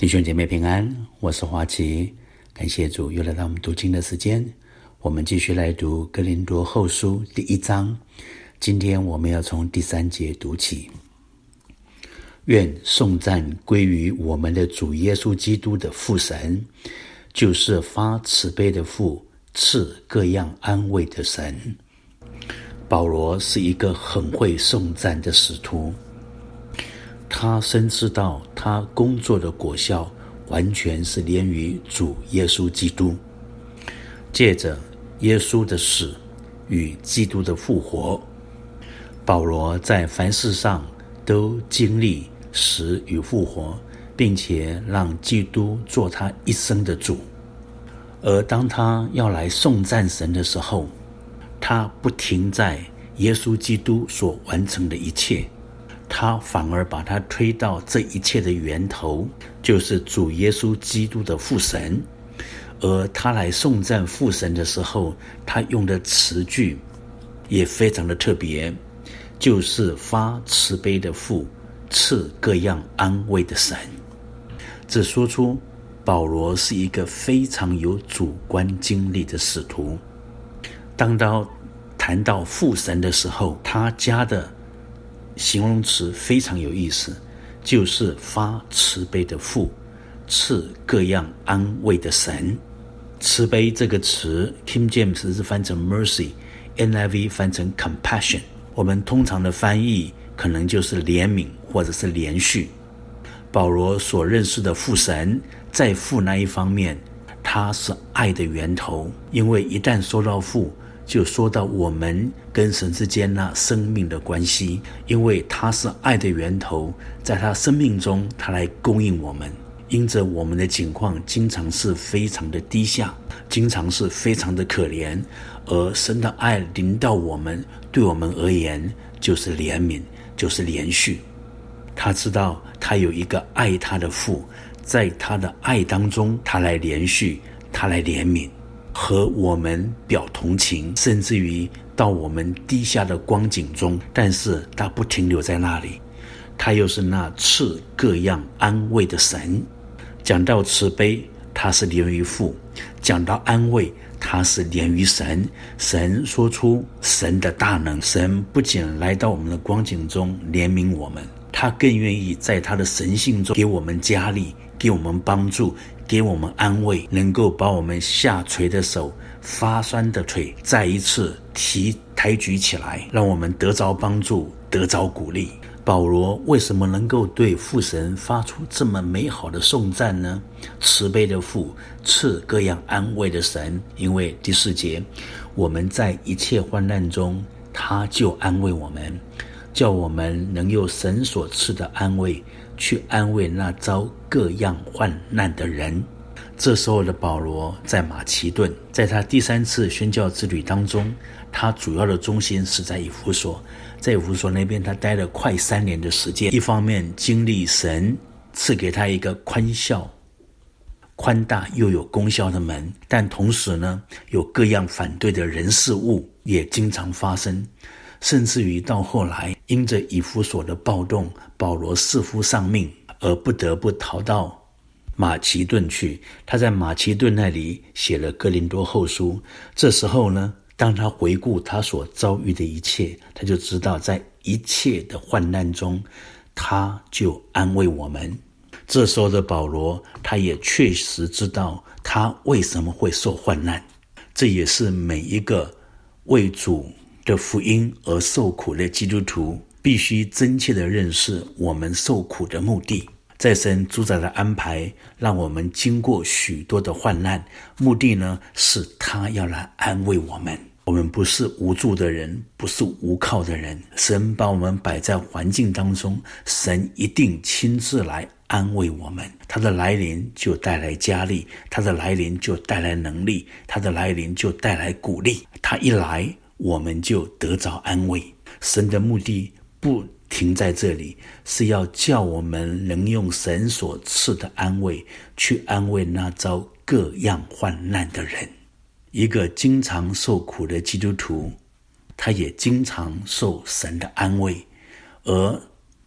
弟兄姐妹平安，我是华奇，感谢主又来到我们读经的时间。我们继续来读哥林多后书第1章，今天我们要从第3节读起。愿颂赞归于我们的主耶稣基督的父神，就是发慈悲的父，赐各样安慰的神。保罗是一个很会颂赞的使徒，他深知道他工作的果效完全是连于主耶稣基督。借着耶稣的死与基督的复活，保罗在凡事上都经历死与复活，并且让基督做他一生的主。而当他要来颂赞神的时候，他不停在耶稣基督所完成的一切，他反而把他推到这一切的源头，就是主耶稣基督的父神。而他来颂赞父神的时候，他用的词句也非常的特别，就是发慈悲的父，赐各样安慰的神。这说出保罗是一个非常有主观经历的使徒。当谈到父神的时候，他加的形容词非常有意思，就是发慈悲的父，赐各样安慰的神。慈悲这个词 King James 是翻成 mercy， NIV 翻成 compassion。 我们通常的翻译可能就是怜悯或者是连续。保罗所认识的父神，在父那一方面，他是爱的源头，因为一旦说到父，就说到我们跟神之间那生命的关系，因为他是爱的源头，在他生命中他来供应我们。因着我们的境况经常是非常的低下，经常是非常的可怜，而神的爱临到我们，对我们而言就是怜悯，就是连续。他知道他有一个爱他的父，在他的爱当中，他来连续，他来怜悯，和我们表同情，甚至于到我们低下的光景中，但是他不停留在那里，他又是那赐各样安慰的神。讲到慈悲，他是连于父；讲到安慰，他是连于神。神说出神的大能，神不仅来到我们的光景中怜悯我们，他更愿意在他的神性中给我们加力，给我们帮助，给我们安慰，能够把我们下垂的手、发酸的腿再一次抬举起来，让我们得着帮助，得着鼓励。保罗为什么能够对父神发出这么美好的颂赞呢？慈悲的父，赐各样安慰的神。因为第4节，我们在一切患难中，他就安慰我们，叫我们能用神所赐的安慰去安慰那遭各样患难的人。这时候的保罗在马其顿，在他第3次宣教之旅当中，他主要的中心是在以弗所。在以弗所那边他待了快3年的时间，一方面经历神赐给他一个宽大又有功效的门，但同时呢，有各样反对的人事物也经常发生，甚至于到后来因着以弗所的暴动，保罗弑父丧命，而不得不逃到马其顿去。他在马其顿那里写了哥林多后书。这时候呢，当他回顾他所遭遇的一切，他就知道在一切的患难中，他就安慰我们。这时候的保罗，他也确实知道他为什么会受患难。这也是每一个为主的福音而受苦的基督徒必须真切的认识我们受苦的目的。在神主宰的安排，让我们经过许多的患难，目的呢，是他要来安慰我们。我们不是无助的人，不是无靠的人，神把我们摆在环境当中，神一定亲自来安慰我们。他的来临就带来加力，他的来临就带来能力，他的来临就带来鼓励。他一来，我们就得着安慰。神的目的不停在这里，是要叫我们能用神所赐的安慰去安慰那遭各样患难的人。一个经常受苦的基督徒，他也经常受神的安慰，而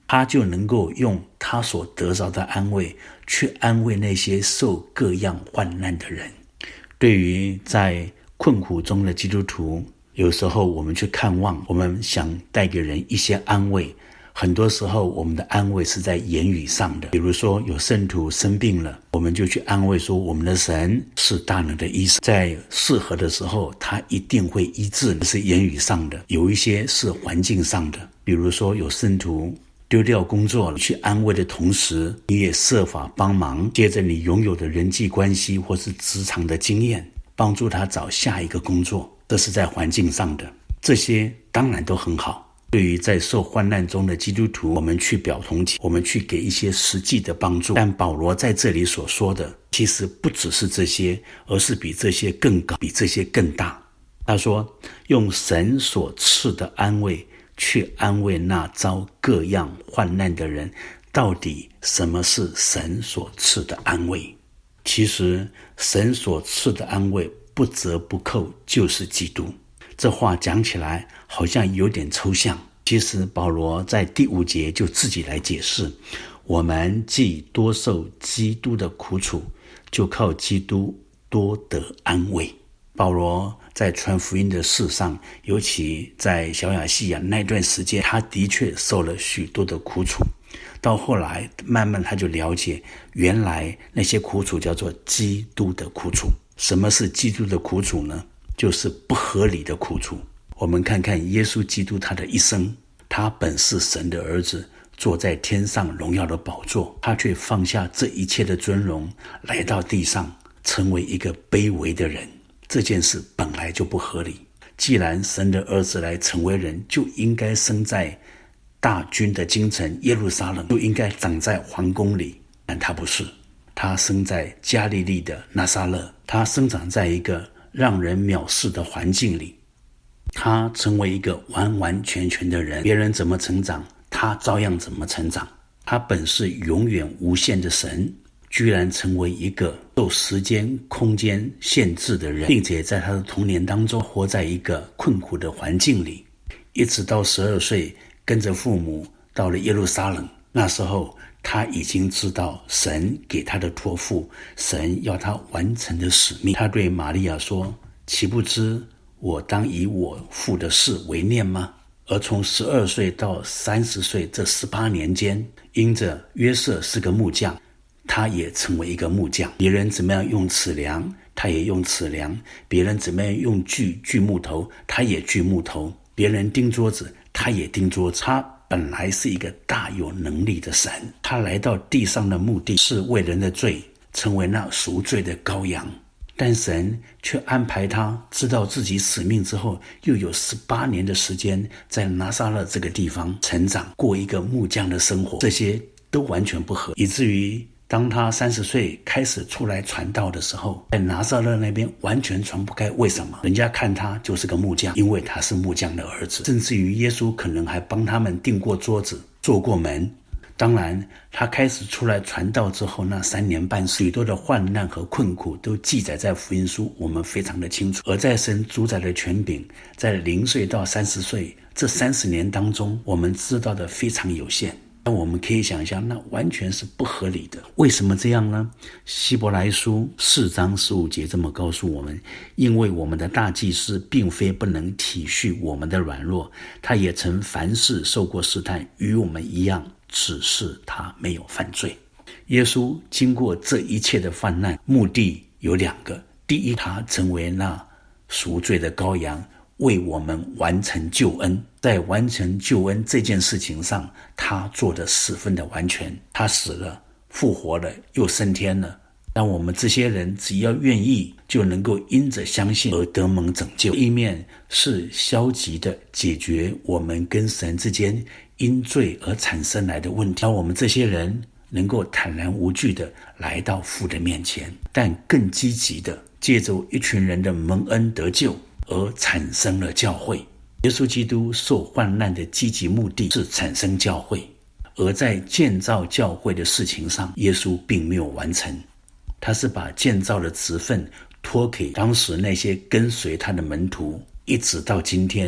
他就能够用他所得着的安慰去安慰那些受各样患难的人。对于在困苦中的基督徒，有时候我们去看望，我们想带给人一些安慰，很多时候我们的安慰是在言语上的。比如说有圣徒生病了，我们就去安慰说我们的神是大能的医生，在适合的时候他一定会医治，这是言语上的。有一些是环境上的，比如说有圣徒丢掉工作了，去安慰的同时，你也设法帮忙，借着你拥有的人际关系或是职场的经验，帮助他找下一个工作，这是在环境上的。这些当然都很好。对于在受患难中的基督徒，我们去表同情，我们去给一些实际的帮助。但保罗在这里所说的，其实不只是这些，而是比这些更高，比这些更大。他说，用神所赐的安慰去安慰那遭各样患难的人。到底什么是神所赐的安慰？其实神所赐的安慰不折不扣就是基督。这话讲起来好像有点抽象，其实保罗在第5节就自己来解释，我们既多受基督的苦楚，就靠基督多得安慰。保罗在传福音的事上，尤其在小亚细亚那段时间，他的确受了许多的苦楚。到后来慢慢他就了解，原来那些苦楚叫做基督的苦楚。什么是基督的苦楚呢？就是不合理的苦楚。我们看看耶稣基督他的一生，他本是神的儿子，坐在天上荣耀的宝座，他却放下这一切的尊荣，来到地上成为一个卑微的人。这件事本来就不合理。既然神的儿子来成为人，就应该生在大军的京城耶路撒冷，就应该长在皇宫里，但他不是。他生在加利利的拿撒勒，他生长在一个让人藐视的环境里，他成为一个完完全全的人，别人怎么成长，他照样怎么成长。他本是永远无限的神，居然成为一个受时间空间限制的人，并且在他的童年当中活在一个困苦的环境里，一直到12岁跟着父母到了耶路撒冷。那时候他已经知道神给他的托付，神要他完成的使命。他对玛利亚说，岂不知我当以我父的事为念吗？而从12岁到30岁这18年间，因着约瑟是个木匠，他也成为一个木匠。别人怎么样用尺量，他也用尺量；别人怎么样用锯木头，他也锯木头；别人钉桌子，他也钉桌子。他本来是一个大有能力的神，他来到地上的目的是为人的罪成为那赎罪的羔羊，但神却安排他知道自己使命之后，又有18年的时间在拿撒勒这个地方成长，过一个木匠的生活。这些都完全不合，以至于当他30岁开始出来传道的时候，在拿撒勒那边完全传不开。为什么？人家看他就是个木匠，因为他是木匠的儿子。甚至于耶稣可能还帮他们订过桌子，做过门。当然他开始出来传道之后，那3年半许多的患难和困苦都记载在福音书，我们非常的清楚。而在神主宰的权柄，在0岁到30岁这30年当中，我们知道的非常有限。但我们可以想象，那完全是不合理的。为什么这样呢？希伯来书4章15节这么告诉我们，因为我们的大祭司并非不能体恤我们的软弱，他也曾凡事受过试探，与我们一样，只是他没有犯罪。耶稣经过这一切的患难，目的有2个。第一，他成为那赎罪的羔羊，为我们完成救恩。在完成救恩这件事情上，他做得十分的完全。他死了，复活了，又升天了，让我们这些人只要愿意，就能够因着相信而得蒙拯救。一面是消极的解决我们跟神之间因罪而产生来的问题，让我们这些人能够坦然无惧的来到父的面前，但更积极的借着一群人的蒙恩得救而产生了教会。耶稣基督受患难的积极目的是产生教会，而在建造教会的事情上，耶稣并没有完成。他是把建造的职分托给当时那些跟随他的门徒，一直到今天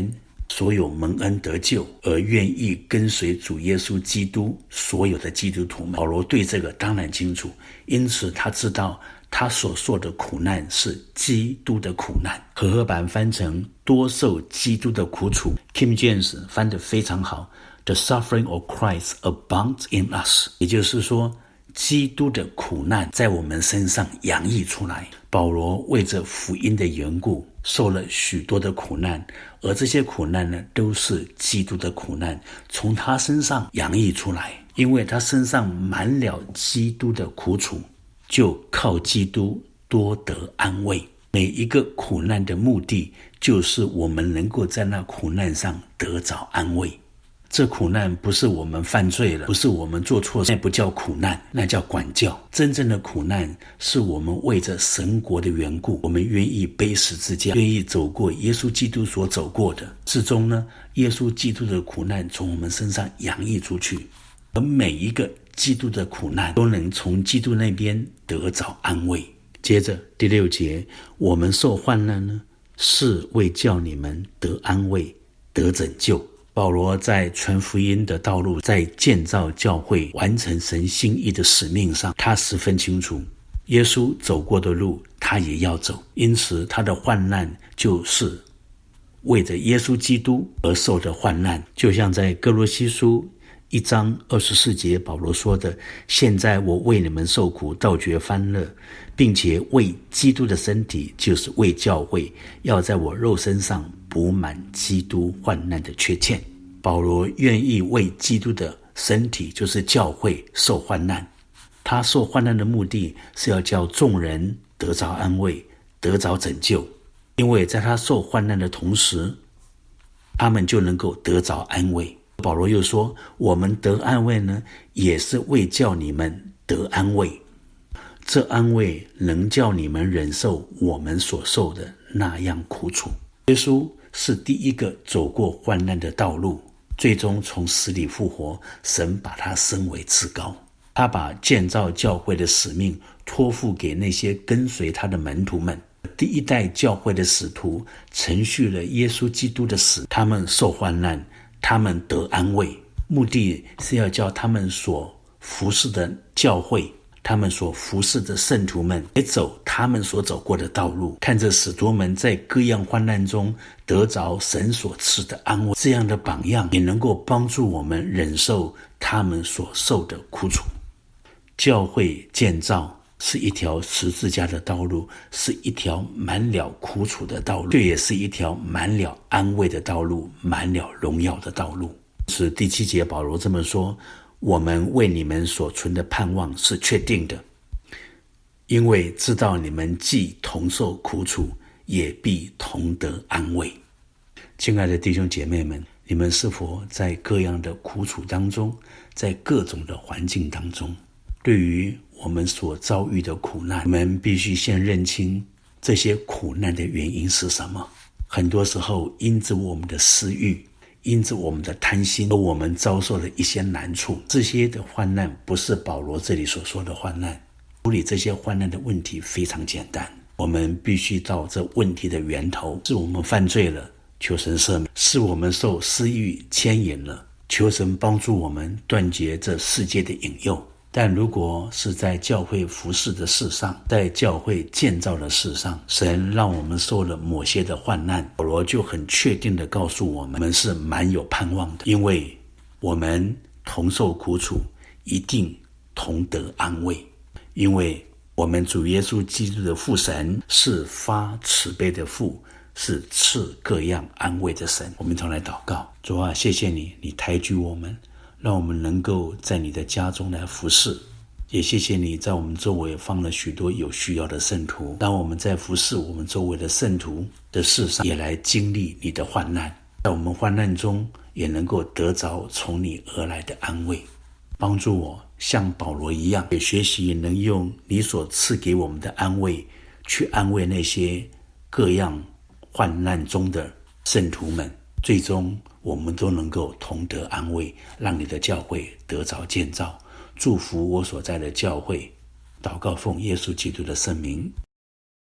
所有蒙恩得救而愿意跟随主耶稣基督所有的基督徒们。保罗对这个当然清楚，因此他知道他所受的苦难是基督的苦难。和合版翻成多受基督的苦楚， King James 翻得非常好， The suffering of Christ abounds in us， 也就是说基督的苦难在我们身上洋溢出来。保罗为着福音的缘故受了许多的苦难，而这些苦难呢，都是基督的苦难从他身上洋溢出来，因为他身上满了基督的苦楚，就靠基督多得安慰。每一个苦难的目的，就是我们能够在那苦难上得着安慰。这苦难不是我们犯罪了，不是我们做错事，那不叫苦难，那叫管教。真正的苦难是我们为着神国的缘故，我们愿意背十字架，愿意走过耶稣基督所走过的，至终呢，耶稣基督的苦难从我们身上洋溢出去，而每一个基督的苦难都能从基督那边得着安慰。接着第6节，我们受患难呢，是为叫你们得安慰，得拯救。保罗在传福音的道路，在建造教会，完成神心意的使命上，他十分清楚，耶稣走过的路他也要走，因此他的患难就是为着耶稣基督而受的患难。就像在哥罗西书1章24节保罗说的，现在我为你们受苦，倒觉欢乐，并且为基督的身体，就是为教会，要在我肉身上补满基督患难的缺欠。保罗愿意为基督的身体，就是教会受患难。他受患难的目的是要叫众人得着安慰，得着拯救。因为在他受患难的同时，他们就能够得着安慰。保罗又说，我们得安慰呢，也是为叫你们得安慰。这安慰能叫你们忍受我们所受的那样苦楚。耶稣是第一个走过患难的道路，最终从死里复活，神把他升为至高。他把建造教会的使命托付给那些跟随他的门徒们。第一代教会的使徒承续了耶稣基督的死，他们受患难，他们得安慰，目的是要叫他们所服侍的教会，他们所服侍的圣徒们也走他们所走过的道路，看着使徒们在各样患难中得着神所赐的安慰。这样的榜样也能够帮助我们忍受他们所受的苦楚。教会建造是一条十字架的道路，是一条满了苦楚的道路，这也是一条满了安慰的道路，满了荣耀的道路。是第7节保罗这么说，我们为你们所存的盼望是确定的，因为知道你们既同受苦楚，也必同得安慰。亲爱的弟兄姐妹们，你们是否在各样的苦楚当中，在各种的环境当中，对于我们所遭遇的苦难，我们必须先认清这些苦难的原因是什么。很多时候因着我们的私欲，因着我们的贪心，而我们遭受了一些难处。这些的患难不是保罗这里所说的患难。处理这些患难的问题非常简单，我们必须到这问题的源头，是我们犯罪了，求神赦免；是我们受私欲牵引了，求神帮助我们断绝这世界的引诱。但如果是在教会服事的事上，在教会建造的事上，神让我们受了某些的患难，保罗就很确定地告诉我们是蛮有盼望的，因为我们同受苦楚，一定同得安慰。因为我们主耶稣基督的父神是发慈悲的父，是赐各样安慰的神。我们同来祷告。主啊，谢谢你，你抬举我们，让我们能够在你的家中来服侍，也谢谢你在我们周围放了许多有需要的圣徒，当我们在服侍我们周围的圣徒的事上，也来经历你的患难，在我们患难中也能够得着从你而来的安慰。帮助我像保罗一样，也学习能用你所赐给我们的安慰，去安慰那些各样患难中的圣徒们，最终我们都能够同得安慰，让你的教会得着建造。祝福我所在的教会，祷告奉耶稣基督的圣名。